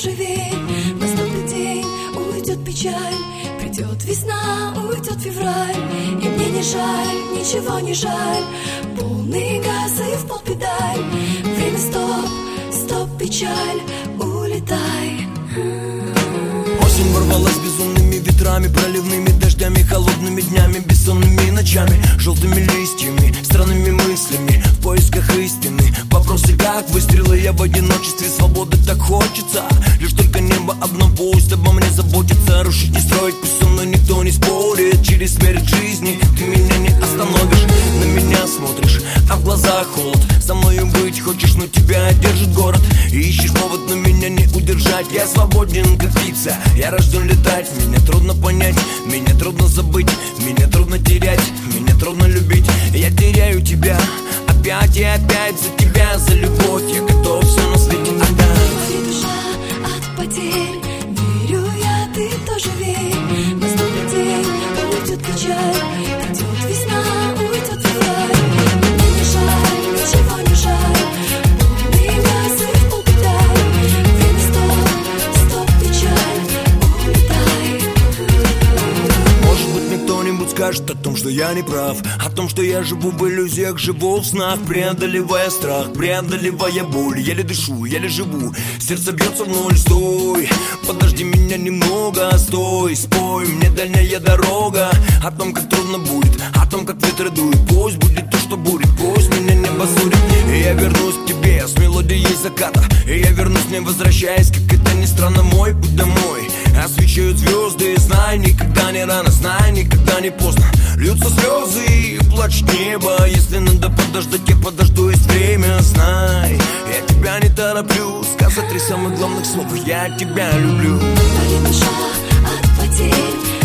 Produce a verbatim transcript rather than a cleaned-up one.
тоже верь. Наступит день, уйдет печаль, придет весна, уйдет февраль. И мне не жаль, ничего не жаль, полный газ и в пол педаль. Время стоп, стоп, печаль, улетай. Осень ворвалась безумными ветрами, проливными дождями, холодными днями, бессонными ночами, желтыми листьями, странными мыслями, в поисках истины. Вопросы как выстрелы, я в одиночестве, свободы так хочется. Лишь только небо одно пусть обо мне заботится. Рушить и строить пусть со мной никто не спорит. Через смерть жизни ты меня не остановишь. На меня смотришь, а в глазах холод. Со мною быть хочешь, но тебя держит город. И ищешь повод, но меня не удержать. Я свободен, как птица, я рожден летать. Меня трудно понять, меня трудно забыть, меня трудно терять, меня трудно любить. Я теряю тебя опять и опять. За тебя, за любовь я готов все на свете отдать. Болит душа от потерь, верю я, ты тоже верь. Наступит день, уйдет печаль, придет весна, уйдет февраль. Мне не жаль, ничего не жаль, полный газ и в пол педаль. Время стоп, стоп, печаль, улетай. Может быть, мне кто-нибудь скажет о том, что я не прав, о том, что я живу в иллюзиях, живу в снах, преодолевая страх, преодолевая боль. Еле дышу, еле живу, сердце бьется в ноль. Стой, подожди меня немного, стой, спой мне дальняя дорога. О том, как трудно будет, о том, как ветры дуют. Пусть будет то, что будет, пусть меня небо судит. И я вернусь к тебе с мелодией заката. И я вернусь, не возвращаясь, как это ни странно, мой путь домой. Освещают звезды, знай, никогда не рано, знай, никогда не поздно. Льются слезы и плачет небо. Если надо подождать, я подожду, есть время, знай. Я тебя не тороплю, сказать три самых главных слов: я тебя люблю. Болит душа от потерь,